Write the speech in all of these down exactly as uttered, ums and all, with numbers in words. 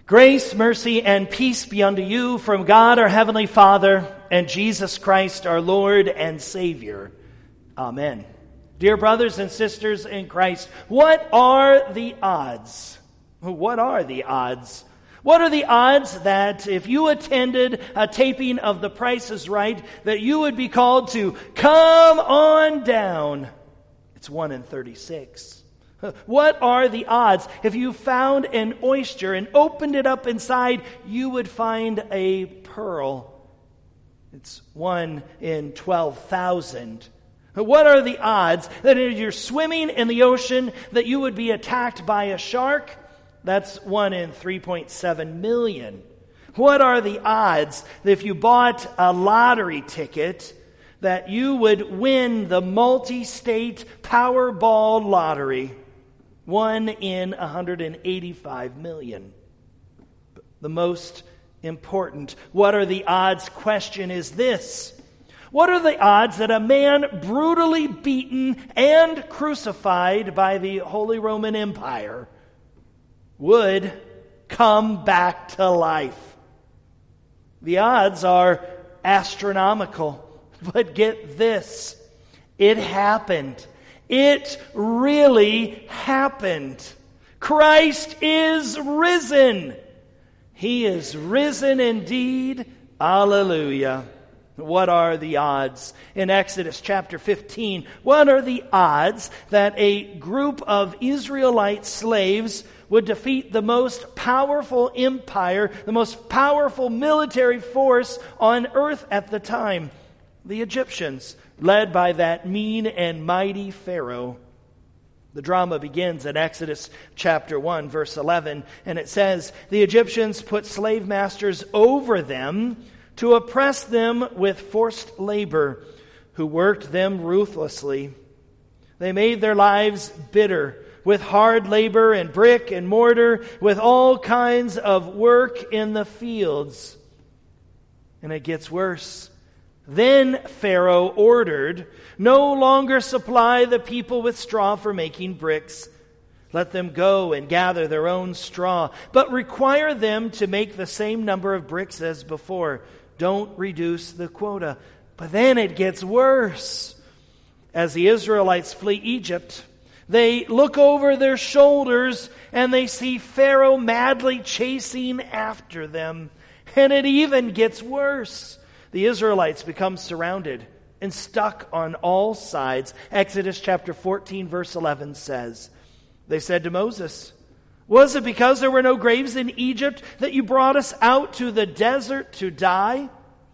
Grace, mercy, and peace be unto you from God our Heavenly Father and Jesus Christ our Lord and Savior. Amen. Dear brothers and sisters in Christ, what are the odds? What are the odds? What are the odds that if you attended a taping of The Price is Right, that you would be called to come on down? It's one in thirty-six. What are the odds? If you found an oyster and opened it up inside, you would find a pearl. It's one in twelve thousand. What are the odds that if you're swimming in the ocean that you would be attacked by a shark? That's one in three point seven million. What are the odds that if you bought a lottery ticket that you would win the multi-state Powerball lottery? One in one hundred eighty-five million. The most important, what are the odds question is this. What are the odds that a man brutally beaten and crucified by the Holy Roman Empire would come back to life? The odds are astronomical. But get this, it happened. It really happened. Christ is risen. He is risen indeed. Alleluia. What are the odds? In Exodus chapter fifteen, what are the odds that a group of Israelite slaves would defeat the most powerful empire, the most powerful military force on earth at the time? The Egyptians, led by that mean and mighty Pharaoh. The drama begins in Exodus chapter one, verse eleven, and it says, "The Egyptians put slave masters over them to oppress them with forced labor, who worked them ruthlessly. They made their lives bitter with hard labor and brick and mortar, with all kinds of work in the fields." And it gets worse. Then Pharaoh ordered, "No longer supply the people with straw for making bricks. Let them go and gather their own straw, but require them to make the same number of bricks as before. Don't reduce the quota." But then it gets worse. As the Israelites flee Egypt, they look over their shoulders and they see Pharaoh madly chasing after them. And it even gets worse. The Israelites become surrounded and stuck on all sides. Exodus chapter fourteen, verse eleven says, they said to Moses, "Was it because there were no graves in Egypt that you brought us out to the desert to die?"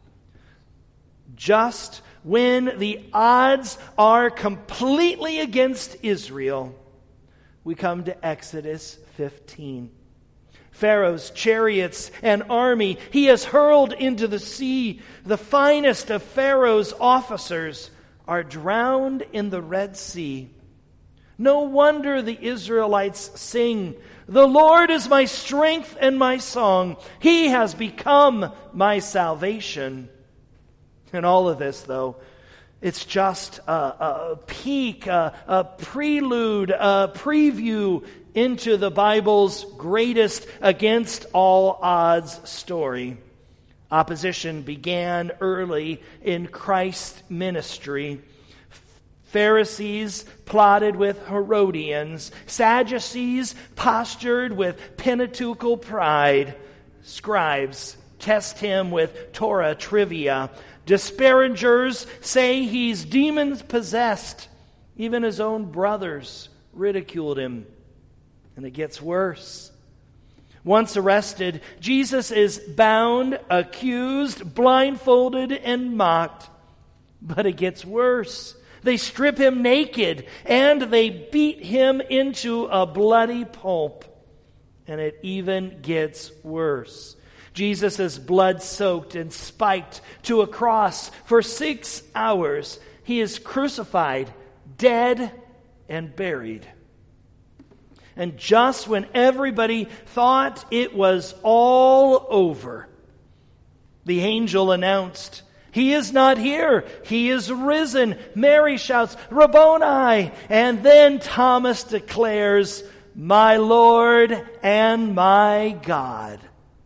Just when the odds are completely against Israel, we come to Exodus fifteen. Pharaoh's chariots and army he has hurled into the sea. The finest of Pharaoh's officers are drowned in the Red Sea. No wonder the Israelites sing, "The Lord is my strength and my song. He has become my salvation." And all of this, though, it's just a, a peek, a, a prelude, a preview into the Bible's greatest against all odds story. Opposition began early in Christ's ministry. Pharisees plotted with Herodians. Sadducees postured with Pentateuchal pride. Scribes test him with Torah trivia. Disparagers say he's demon-possessed. Even his own brothers ridiculed him. And it gets worse. Once arrested, Jesus is bound, accused, blindfolded, and mocked. But it gets worse. They strip him naked, and they beat him into a bloody pulp. And it even gets worse. Jesus is blood-soaked and spiked to a cross for six hours. He is crucified, dead, and buried. And just when everybody thought it was all over, the angel announced, "He is not here. He is risen." Mary shouts, "Rabboni!" And then Thomas declares, my Lord and my God.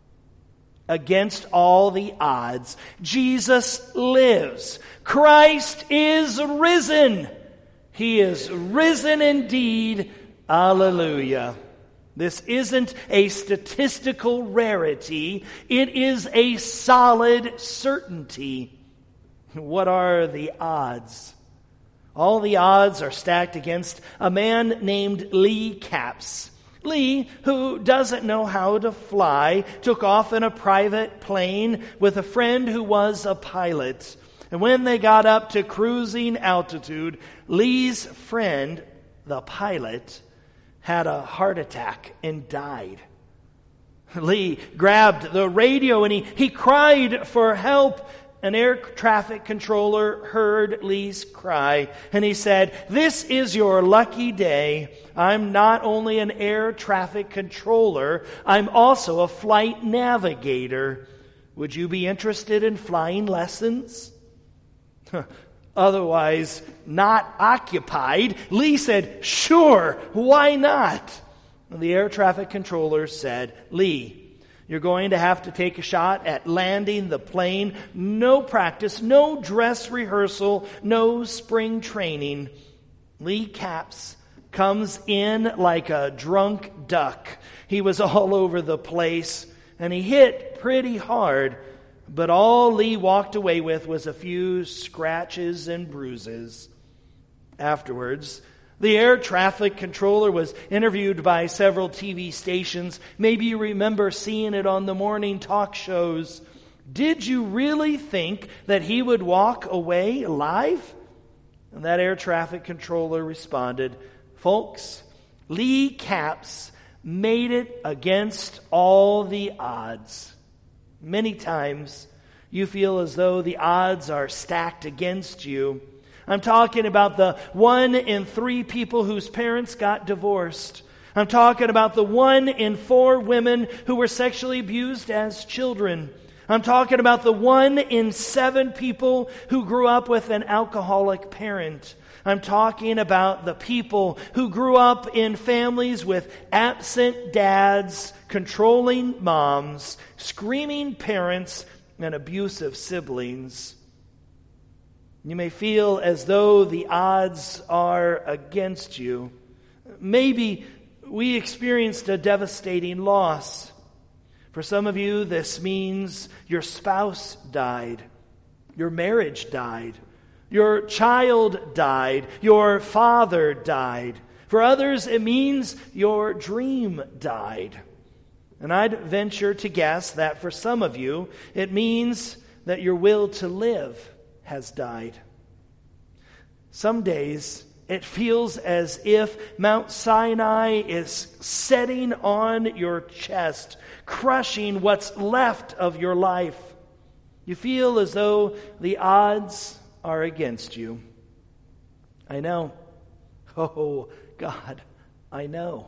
Against all the odds, Jesus lives. Christ is risen. He is risen indeed. Alleluia. This isn't a statistical rarity. It is a solid certainty. What are the odds? All the odds are stacked against a man named Lee Capps. Lee, who doesn't know how to fly, took off in a private plane with a friend who was a pilot. And when they got up to cruising altitude, Lee's friend, the pilot, had a heart attack and died. Lee grabbed the radio and he, he cried for help. An air traffic controller heard Lee's cry and he said, "This is your lucky day. I'm not only an air traffic controller, I'm also a flight navigator. Would you be interested in flying lessons?" Otherwise not occupied, Lee said, "Sure, why not?" And the air traffic controller said, "Lee, you're going to have to take a shot at landing the plane. No practice, no dress rehearsal, no spring training." Lee Capps comes in like a drunk duck. He was all over the place, and he hit pretty hard. But all Lee walked away with was a few scratches and bruises. Afterwards, the air traffic controller was interviewed by several T V stations. Maybe you remember seeing it on the morning talk shows. "Did you really think that he would walk away alive?" And that air traffic controller responded, "Folks, Lee Capps made it against all the odds." Many times you feel as though the odds are stacked against you. I'm talking about the one in three people whose parents got divorced. I'm talking about the one in four women who were sexually abused as children. I'm talking about the one in seven people who grew up with an alcoholic parent. I'm talking about the people who grew up in families with absent dads, controlling moms, screaming parents, and abusive siblings. You may feel as though the odds are against you. Maybe we experienced a devastating loss. For some of you, this means your spouse died, your marriage died, your child died, your father died. For others, it means your dream died. And I'd venture to guess that for some of you, it means that your will to live has died. Some days, it feels as if Mount Sinai is setting on your chest, crushing what's left of your life. You feel as though the odds are against you. I know. Oh, God, I know.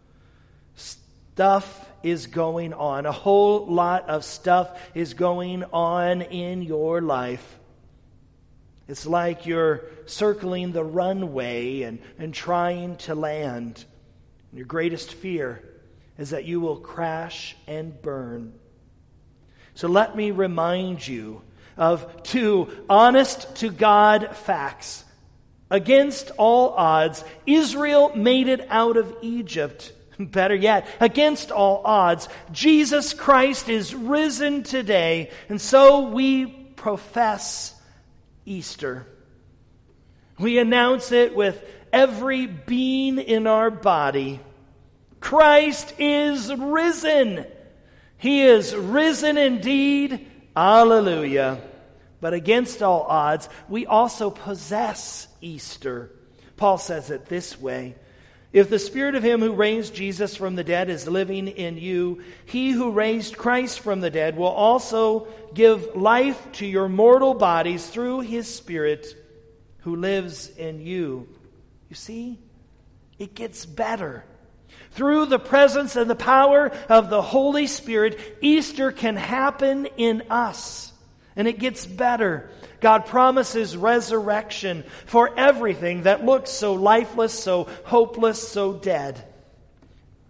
Stuff is going on. A whole lot of stuff is going on in your life. It's like you're circling the runway and, and trying to land. Your greatest fear is that you will crash and burn. So let me remind you of two honest-to-God facts. Against all odds, Israel made it out of Egypt. Better yet, against all odds, Jesus Christ is risen today, and so we profess Easter. We announce it with every being in our body. Christ is risen. He is risen indeed. Alleluia. But against all odds, we also possess Easter. Paul says it this way: "If the Spirit of Him who raised Jesus from the dead is living in you, He who raised Christ from the dead will also give life to your mortal bodies through His Spirit who lives in you." You see, it gets better. Through the presence and the power of the Holy Spirit, Easter can happen in us. And it gets better. God promises resurrection for everything that looks so lifeless, so hopeless, so dead.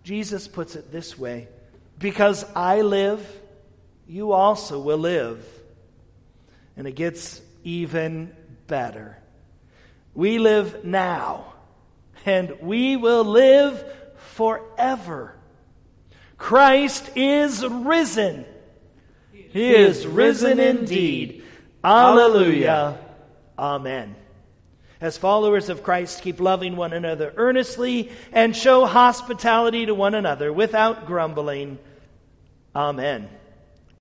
Jesus puts it this way: because I live, you also will live. And it gets even better. We live now, and we will live forever. Christ is risen. He is risen indeed. Alleluia. Amen. As followers of Christ, keep loving one another earnestly and show hospitality to one another without grumbling. Amen.